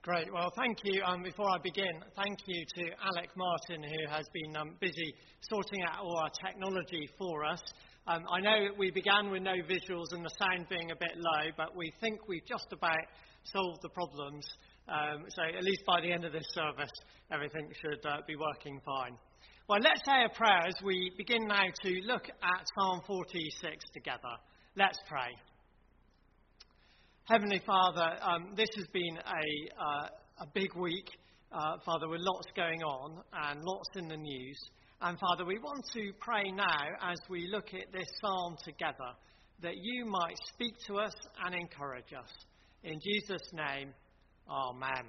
Great. Well, thank you. Before I begin, thank you to Alec Martin, who has been busy sorting out all our technology for us. I know we began with no visuals and the sound being a bit low, but we think we've just about solved the problems. So at least by the end of this service, everything should be working fine. Well, let's say a prayer as we begin now to look at Psalm 46 together. Let's pray. Heavenly Father, this has been a big week, Father, with lots going on and lots in the news. And Father, we want to pray now as we look at this psalm together, that you might speak to us and encourage us. In Jesus' name, amen.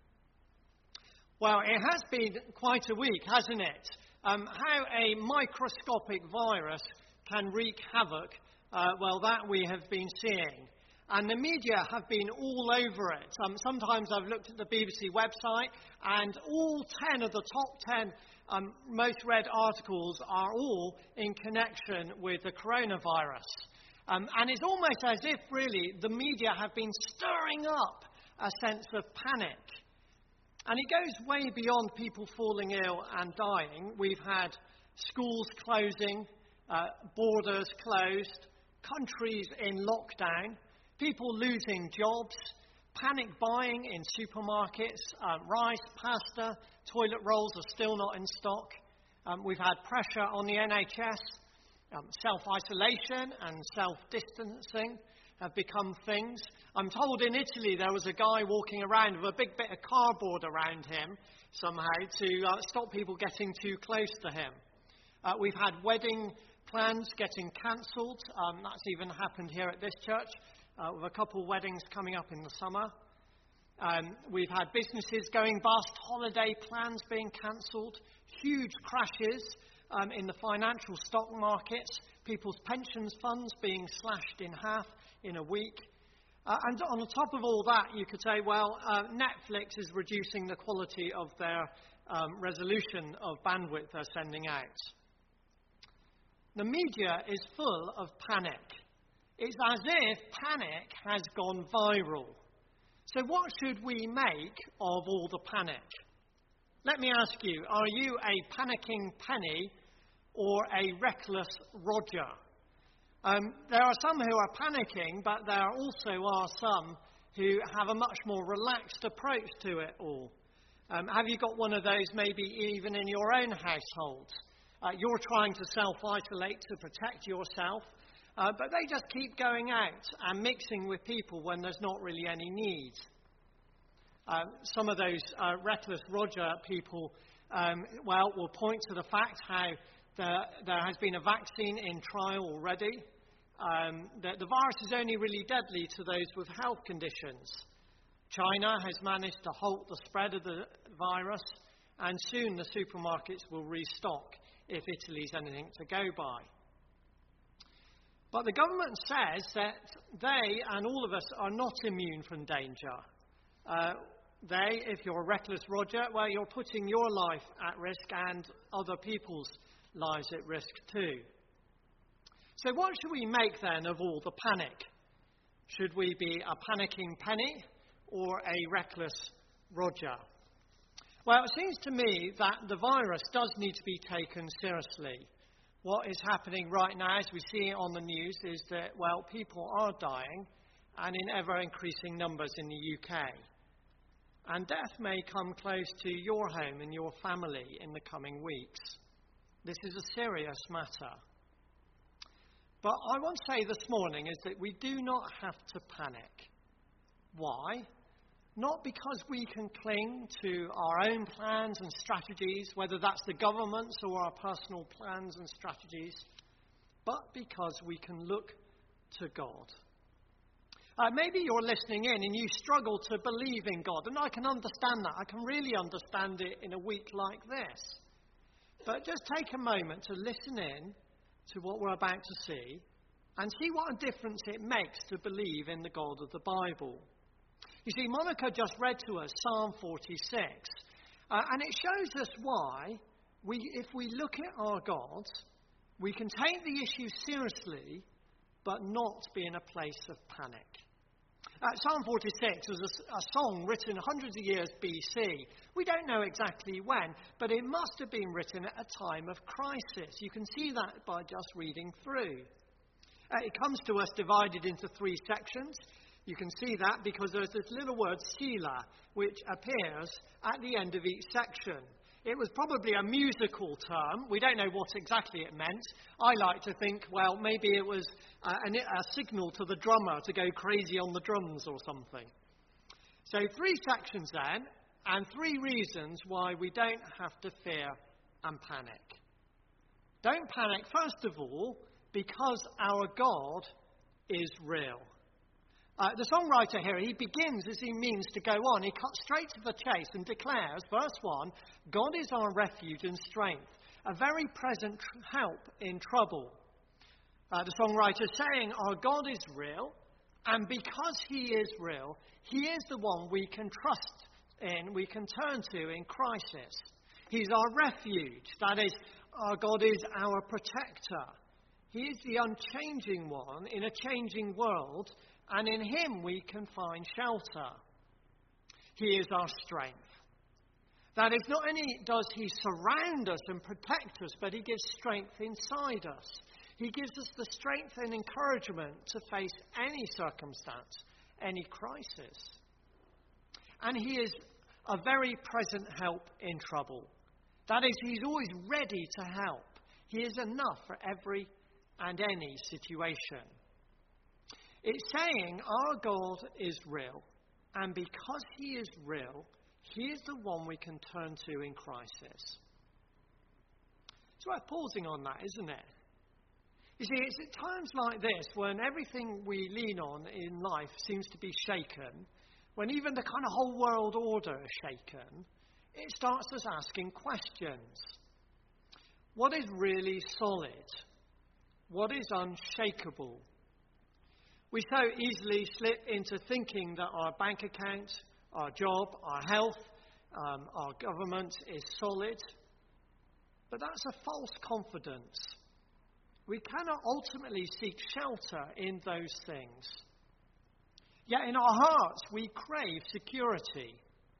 Well, it has been quite a week, hasn't it? How a microscopic virus can wreak havoc, that we have been seeing. And the media have been all over it. Sometimes I've looked at the BBC website, and all 10 of the top 10 most read articles are all in connection with the coronavirus. And it's almost as if, really, the media have been stirring up a sense of panic. And it goes way beyond people falling ill and dying. We've had schools closing, borders closed, countries in lockdown, people losing jobs, panic buying in supermarkets, rice, pasta, toilet rolls are still not in stock. We've had pressure on the NHS, self-isolation and self-distancing have become things. I'm told in Italy there was a guy walking around with a big bit of cardboard around him somehow to stop people getting too close to him. We've had wedding plans getting cancelled. That's even happened here at this church. With a couple of weddings coming up in the summer. We've had businesses going bust, holiday plans being cancelled, huge crashes in the financial stock markets, people's pensions funds being slashed in half in a week. And on the top of all that, you could say, Netflix is reducing the quality of their resolution of bandwidth they're sending out. The media is full of panic. It's as if panic has gone viral. So what should we make of all the panic? Let me ask you, are you a panicking penny or a reckless Roger? There are some who are panicking, but there also are some who have a much more relaxed approach to it all. Have you got one of those maybe even in your own household? You're trying to self-isolate to protect yourself. But they just keep going out and mixing with people when there's not really any need. Some of those reckless Roger people, will point to the fact how there has been a vaccine in trial already. That the virus is only really deadly to those with health conditions. China has managed to halt the spread of the virus, and soon the supermarkets will restock if Italy's anything to go by. But the government says that they and all of us are not immune from danger. If you're a reckless Roger, you're putting your life at risk and other people's lives at risk too. So what should we make then of all the panic? Should we be a panicking penny or a reckless Roger? Well, it seems to me that the virus does need to be taken seriously. What is happening right now, as we see on the news, is that, people are dying, and in ever-increasing numbers in the UK. And death may come close to your home and your family in the coming weeks. This is a serious matter. But I want to say this morning is that we do not have to panic. Why? Not because we can cling to our own plans and strategies, whether that's the government's or our personal plans and strategies, but because we can look to God. Maybe you're listening in and you struggle to believe in God, and I can understand that. I can really understand it in a week like this. But just take a moment to listen in to what we're about to see and see what a difference it makes to believe in the God of the Bible. You see, Monica just read to us Psalm 46, and it shows us why, if we look at our God, we can take the issue seriously, but not be in a place of panic. Psalm 46 was a song written hundreds of years BC. We don't know exactly when, but it must have been written at a time of crisis. You can see that by just reading through. It comes to us divided into 3 sections. You can see that because there's this little word Selah, which appears at the end of each section. It was probably a musical term. We don't know what exactly it meant. I like to think, well, maybe it was a signal to the drummer to go crazy on the drums or something. So 3 sections then, and 3 reasons why we don't have to fear and panic. Don't panic, first of all, because our God is real. The songwriter here, he begins as he means to go on. He cuts straight to the chase and declares, verse 1, God is our refuge and strength, a very present help in trouble. The songwriter is saying our God is real, and because he is real, he is the one we can trust in, we can turn to in crisis. He's our refuge, that is, our God is our protector. He is the unchanging one in a changing world, and in him we can find shelter. He is our strength. That is, not only does he surround us and protect us, but he gives strength inside us. He gives us the strength and encouragement to face any circumstance, any crisis. And he is a very present help in trouble. That is, he's always ready to help. He is enough for every and any situation. It's saying our God is real, and because he is real, he is the one we can turn to in crisis. It's worth pausing on that, isn't it? You see, it's at times like this when everything we lean on in life seems to be shaken, when even the kind of whole world order is shaken, it starts us asking questions. What is really solid? What is unshakable? We so easily slip into thinking that our bank account, our job, our health, our government is solid. But that's a false confidence. We cannot ultimately seek shelter in those things. Yet in our hearts we crave security.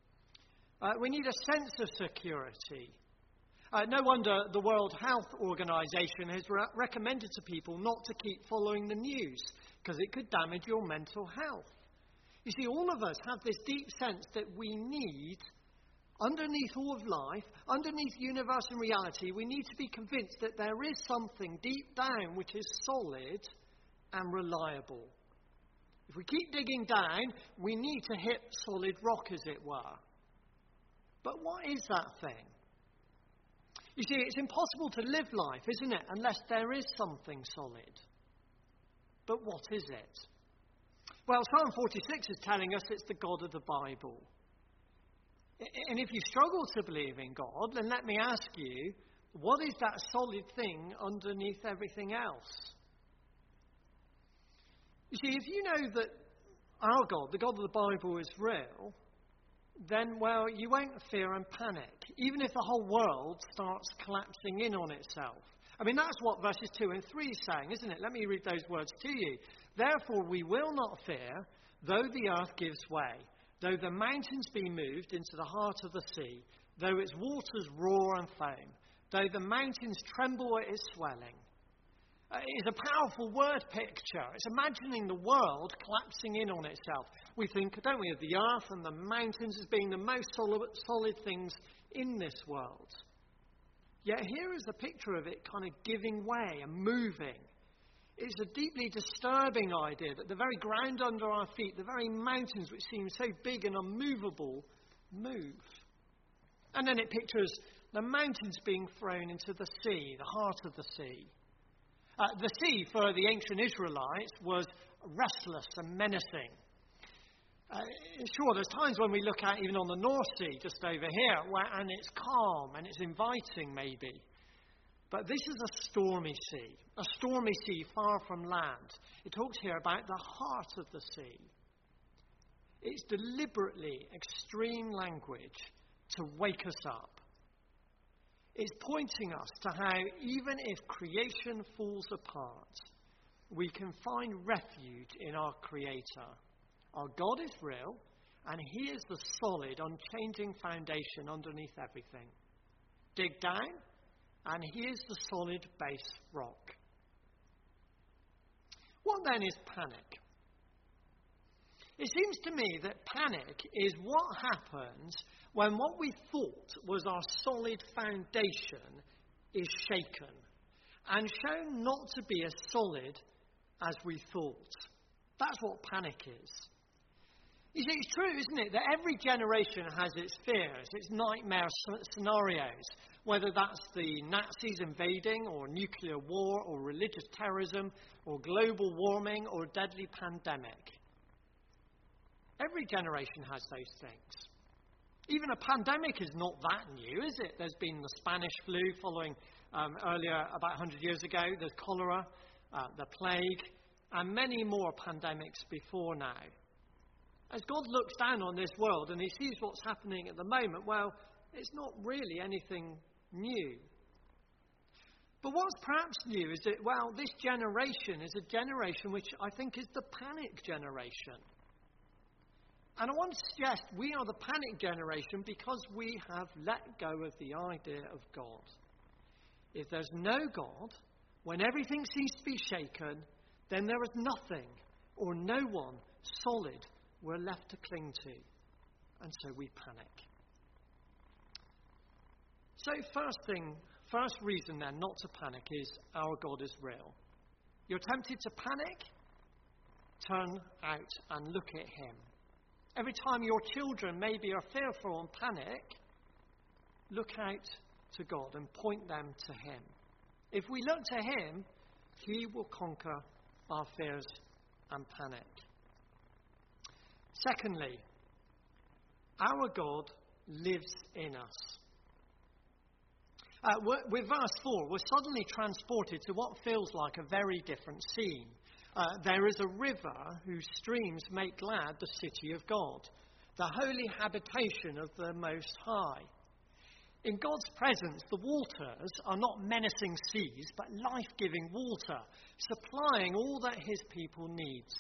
We need a sense of security. No wonder the World Health Organization has recommended to people not to keep following the news, because it could damage your mental health. You see, all of us have this deep sense that we need, underneath all of life, underneath universe and reality, we need to be convinced that there is something deep down which is solid and reliable. If we keep digging down, we need to hit solid rock, as it were. But what is that thing? You see, it's impossible to live life, isn't it, unless there is something solid. But what is it? Well, Psalm 46 is telling us it's the God of the Bible. And if you struggle to believe in God, then let me ask you, what is that solid thing underneath everything else? You see, if you know that our God, the God of the Bible, is real, then, well, you won't fear and panic, even if the whole world starts collapsing in on itself. I mean, that's what verses 2 and 3 is saying, isn't it? Let me read those words to you. Therefore we will not fear, though the earth gives way, though the mountains be moved into the heart of the sea, though its waters roar and foam, though the mountains tremble at its swelling. It's a powerful word picture. It's imagining the world collapsing in on itself. We think, don't we, of the earth and the mountains as being the most solid things in this world. Yet here is a picture of it kind of giving way and moving. It's a deeply disturbing idea that the very ground under our feet, the very mountains which seem so big and unmovable, move. And then it pictures the mountains being thrown into the sea, the heart of the sea. The sea, for the ancient Israelites, was restless and menacing. Sure, there's times when we look at, even on the North Sea, just over here, and it's calm and it's inviting, maybe. But this is a stormy sea far from land. It talks here about the heart of the sea. It's deliberately extreme language to wake us up. It's pointing us to how, even if creation falls apart, we can find refuge in our Creator. Our God is real, and he is the solid, unchanging foundation underneath everything. Dig down, and he is the solid base rock. What then is panic? It seems to me that panic is what happens when what we thought was our solid foundation is shaken and shown not to be as solid as we thought. That's what panic is. You see, it's true, isn't it, that every generation has its fears, its nightmare scenarios, whether that's the Nazis invading, or nuclear war, or religious terrorism, or global warming, or a deadly pandemic. Every generation has those things. Even a pandemic is not that new, is it? There's been the Spanish flu following earlier, about 100 years ago. There's cholera, the plague, and many more pandemics before now. As God looks down on this world and he sees what's happening at the moment, well, it's not really anything new. But what's perhaps new is that, well, this generation is a generation which I think is the panic generation. And I want to suggest we are the panic generation because we have let go of the idea of God. If there's no God, when everything seems to be shaken, then there is nothing or no one solid we're left to cling to. And so we panic. So first reason then not to panic is our God is real. You're tempted to panic? Turn out and look at him. Every time your children maybe are fearful and panic, look out to God and point them to him. If we look to him, he will conquer our fears and panic. Secondly, our God lives in us. With verse 4, we're suddenly transported to what feels like a very different scene. There is a river whose streams make glad the city of God, the holy habitation of the Most High. In God's presence, the waters are not menacing seas, but life-giving water, supplying all that his people needs.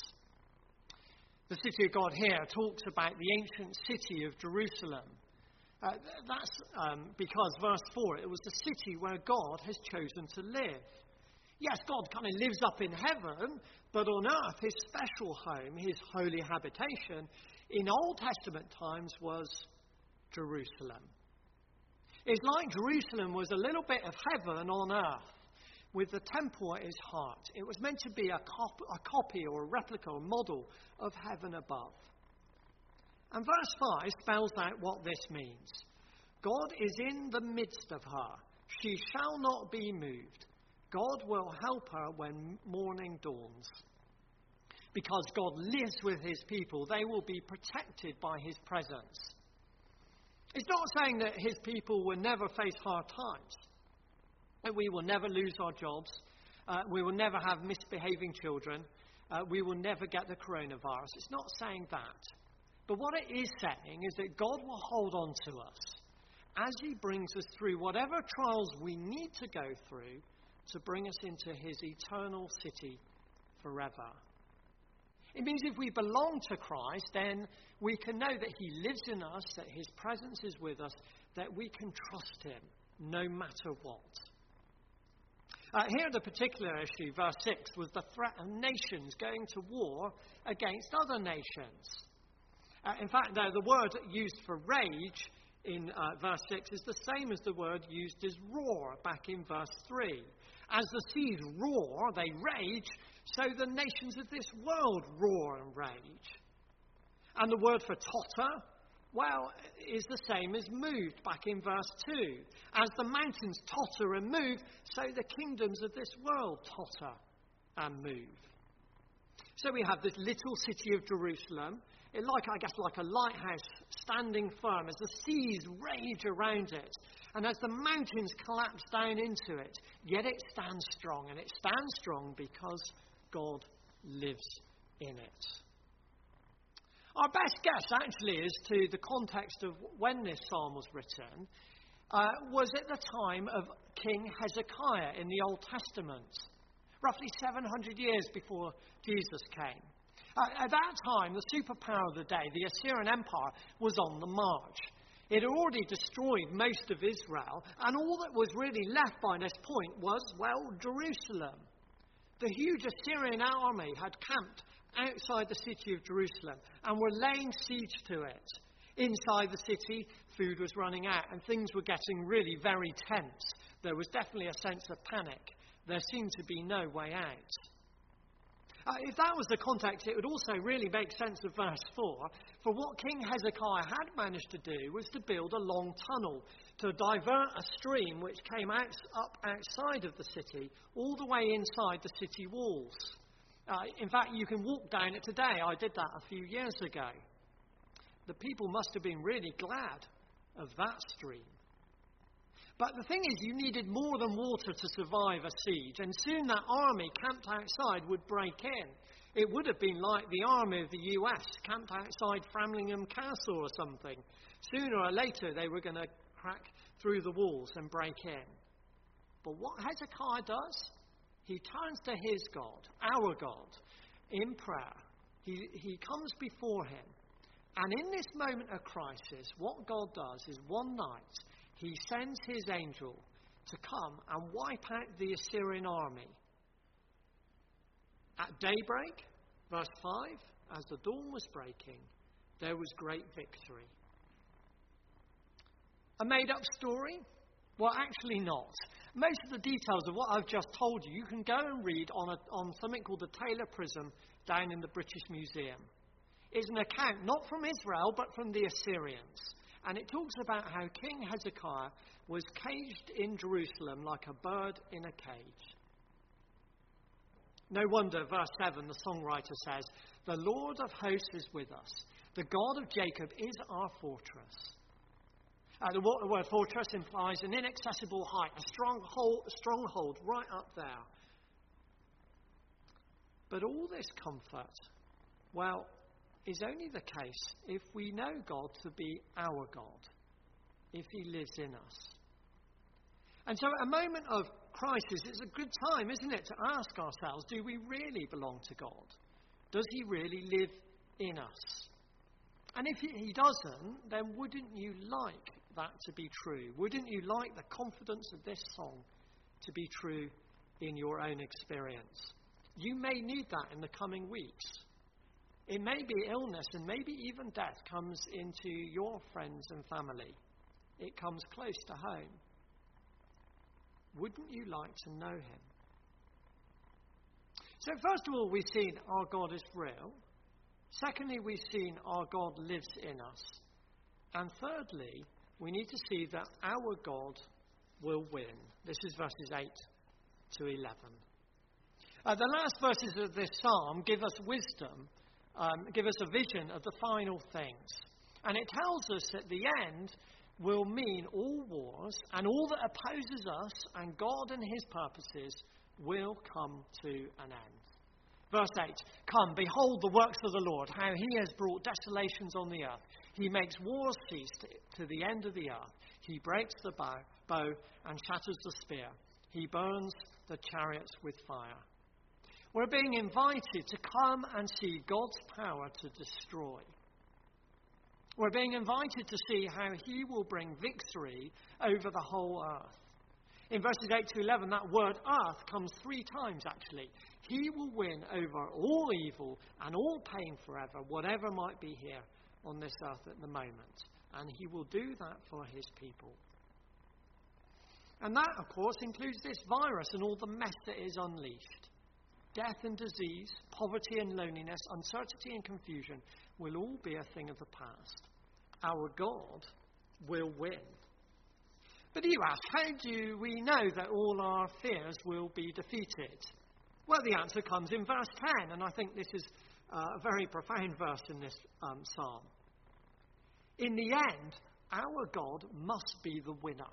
The city of God here talks about the ancient city of Jerusalem. That's because, verse 4, it was the city where God has chosen to live. Yes, God kind of lives up in heaven, but on earth, his special home, his holy habitation, in Old Testament times was Jerusalem. It's like Jerusalem was a little bit of heaven on earth, with the temple at its heart. It was meant to be a copy or a replica or model of heaven above. And verse 5 spells out what this means. God is in the midst of her. She shall not be moved. God will help her when morning dawns. Because God lives with his people, they will be protected by his presence. It's not saying that his people will never face hard times. That we will never lose our jobs. We will never have misbehaving children. We will never get the coronavirus. It's not saying that. But what it is saying is that God will hold on to us as he brings us through whatever trials we need to go through to bring us into his eternal city forever. It means if we belong to Christ, then we can know that he lives in us, that his presence is with us, that we can trust him no matter what. Here, the particular issue, verse 6, was the threat of nations going to war against other nations. In fact, the word used for rage in verse 6 is the same as the word used as roar back in verse 3. As the seas roar, they rage, so the nations of this world roar and rage. And the word for totter, well, is the same as moved back in verse 2. As the mountains totter and move, so the kingdoms of this world totter and move. So we have this little city of Jerusalem, like a lighthouse standing firm as the seas rage around it and as the mountains collapse down into it. Yet it stands strong, and it stands strong because God lives in it. Our best guess, actually, as to the context of when this psalm was written, was at the time of King Hezekiah in the Old Testament, roughly 700 years before Jesus came. At that time, the superpower of the day, the Assyrian Empire, was on the march. It had already destroyed most of Israel, and all that was really left by this point was, well, Jerusalem. The huge Assyrian army had camped outside the city of Jerusalem and were laying siege to it. Inside the city, food was running out and things were getting really very tense. There was definitely a sense of panic. There seemed to be no way out. If that was the context, it would also really make sense of verse 4. For what King Hezekiah had managed to do was to build a long tunnel to divert a stream which came up outside of the city, all the way inside the city walls. In fact, you can walk down it today. I did that a few years ago. The people must have been really glad of that stream. But the thing is, you needed more than water to survive a siege, and soon that army camped outside would break in. It would have been like the army of the US camped outside Framlingham Castle or something. Sooner or later, they were going to crack through the walls and break in. But what Hezekiah does, he turns to his God, our God, in prayer. He comes before him. And in this moment of crisis, what God does is one night, he sends his angel to come and wipe out the Assyrian army. At daybreak, verse 5, as the dawn was breaking, there was great victory. A made-up story? Well, actually not. Most of the details of what I've just told you, you can go and read on something called the Taylor Prism down in the British Museum. It's an account not from Israel, but from the Assyrians. And it talks about how King Hezekiah was caged in Jerusalem like a bird in a cage. No wonder, verse 7, the songwriter says, "The Lord of hosts is with us. The God of Jacob is our fortress." The word fortress implies an inaccessible height, a stronghold right up there. But all this comfort, well, is only the case if we know God to be our God, if he lives in us. And so at a moment of crisis, it's a good time, isn't it, to ask ourselves, do we really belong to God? Does he really live in us? And if he doesn't, then wouldn't you like that to be true? Wouldn't you like the confidence of this song to be true in your own experience? You may need that in the coming weeks. It may be illness and maybe even death comes into your friends and family. It comes close to home. Wouldn't you like to know him? So first of all, we've seen our God is real. Secondly, we've seen our God lives in us. And thirdly, we need to see that our God will win. This is verses 8 to 11. The last verses of this psalm give us wisdom, give us a vision of the final things. And it tells us that the end will mean all wars and all that opposes us and God and his purposes will come to an end. Verse 8, "Come, behold the works of the Lord, how he has brought desolations on the earth. He makes wars cease to the end of the earth. He breaks the bow and shatters the spear. He burns the chariots with fire." We're being invited to come and see God's power to destroy. We're being invited to see how he will bring victory over the whole earth. In verses 8 to 11, that word earth comes 3 times actually. He will win over all evil and all pain forever, whatever might be here on this earth at the moment. And he will do that for his people. And that, of course, includes this virus and all the mess that is unleashed. Death and disease, poverty and loneliness, uncertainty and confusion will all be a thing of the past. Our God will win. But you ask, how do we know that all our fears will be defeated? Well, the answer comes in verse 10, and I think this is a very profound verse in this psalm. In the end, our God must be the winner.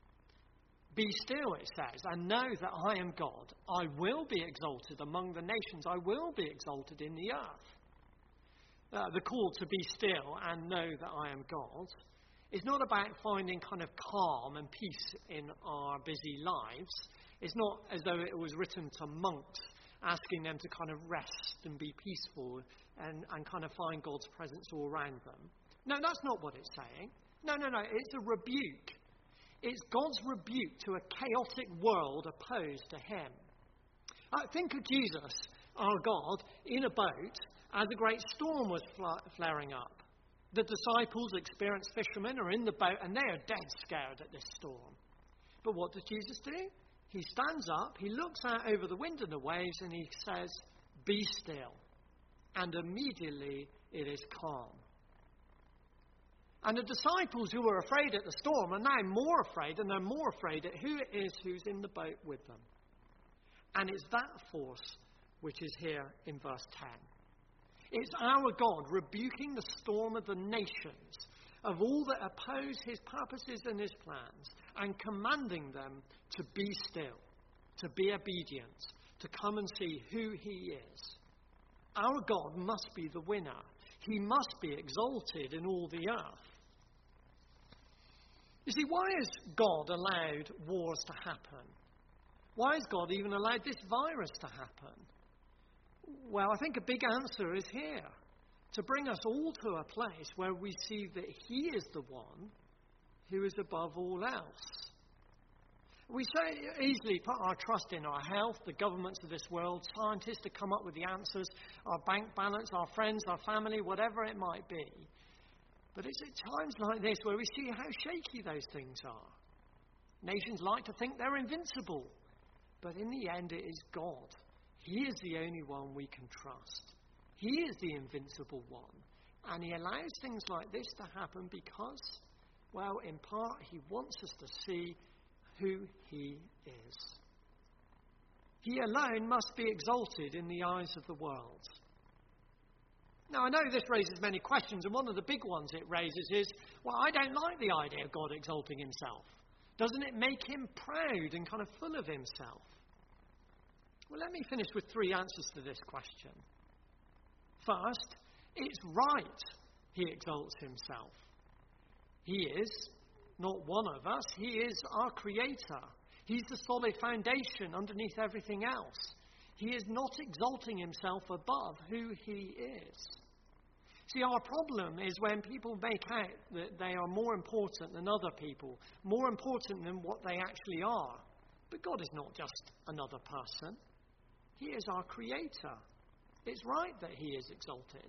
Be still, it says, and know that I am God. I will be exalted among the nations. I will be exalted in the earth. The call to be still and know that I am God is not about finding kind of calm and peace in our busy lives. It's not as though it was written to monks asking them to kind of rest and be peaceful and kind of find God's presence all around them. No, that's not what it's saying. No. It's a rebuke. It's God's rebuke to a chaotic world opposed to him. Think of Jesus, our God, in a boat as a great storm was flaring up. The disciples, experienced fishermen, are in the boat and they are dead scared at this storm. But what does Jesus do? He stands up, he looks out over the wind and the waves, and he says, "Be still." And immediately it is calm. And the disciples who were afraid at the storm are now more afraid, and they're more afraid at who it is who's in the boat with them. And it's that force which is here in verse 10. It's our God rebuking the storm of the nations, of all that oppose his purposes and his plans, and commanding them to be still, to be obedient, to come and see who he is. Our God must be the winner. He must be exalted in all the earth. You see, why has God allowed wars to happen? Why has God even allowed this virus to happen? Well, I think a big answer is here. To bring us all to a place where we see that he is the one who is above all else. We so easily put our trust in our health, the governments of this world, scientists to come up with the answers, our bank balance, our friends, our family, whatever it might be. But it's at times like this where we see how shaky those things are. Nations like to think they're invincible, but in the end it is God. He is the only one we can trust. He is the invincible one. And he allows things like this to happen because, well, in part, he wants us to see who he is. He alone must be exalted in the eyes of the world. Now, I know this raises many questions, and one of the big ones it raises is, well, I don't like the idea of God exalting himself. Doesn't it make him proud and kind of full of himself? Well, let me finish with 3 answers to this question. First, it's right he exalts himself. He is not one of us. He is our creator. He's the solid foundation underneath everything else. He is not exalting himself above who he is. See, our problem is when people make out that they are more important than other people, more important than what they actually are. But God is not just another person. He is our creator. It's right that he is exalted.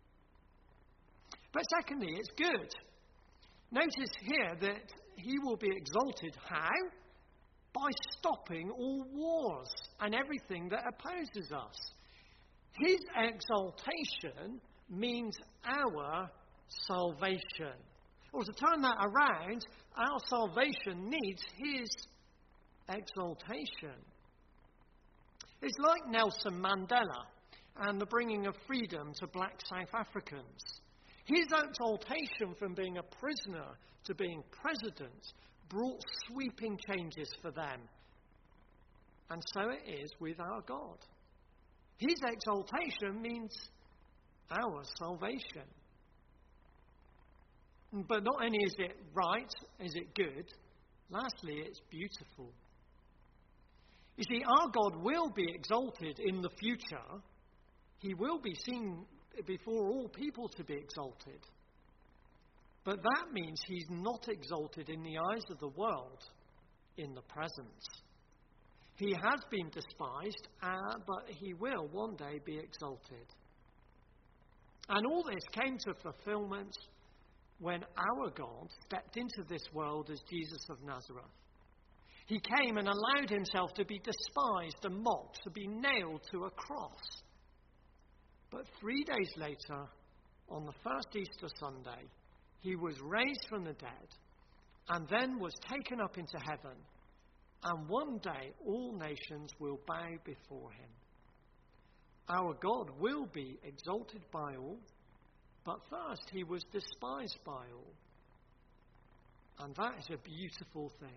But secondly, it's good. Notice here that he will be exalted. How? By stopping all wars and everything that opposes us. His exaltation means our salvation. Or to turn that around, our salvation needs his exaltation. It's like Nelson Mandela and the bringing of freedom to black South Africans. His exaltation from being a prisoner to being president brought sweeping changes for them. And so it is with our God. His exaltation means our salvation. But not only is it right, is it good, lastly, it's beautiful. You see, our God will be exalted in the future. He will be seen before all people to be exalted. But that means he's not exalted in the eyes of the world in the present. He has been despised, but he will one day be exalted. And all this came to fulfillment when our God stepped into this world as Jesus of Nazareth. He came and allowed himself to be despised and mocked, to be nailed to a cross. But 3 days later, on the first Easter Sunday, he was raised from the dead and then was taken up into heaven. And one day all nations will bow before him. Our God will be exalted by all, but first he was despised by all. And that is a beautiful thing.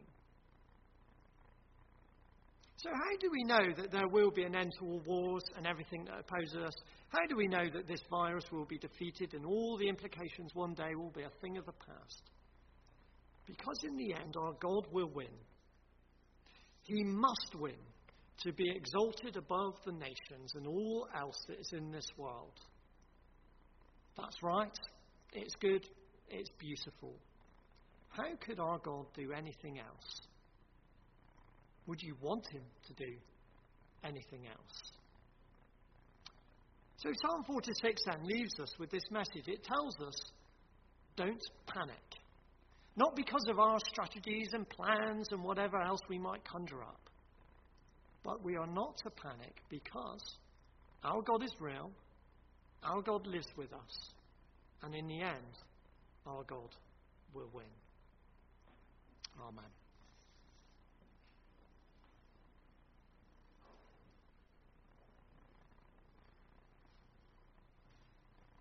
So how do we know that there will be an end to all wars and everything that opposes us? How do we know that this virus will be defeated and all the implications one day will be a thing of the past? Because in the end, our God will win. He must win, to be exalted above the nations and all else that is in this world. That's right. It's good. It's beautiful. How could our God do anything else? Would you want him to do anything else? So Psalm 46 then leaves us with this message. It tells us, don't panic. Not because of our strategies and plans and whatever else we might conjure up. But we are not to panic because our God is real, our God lives with us, and in the end, our God will win. Amen.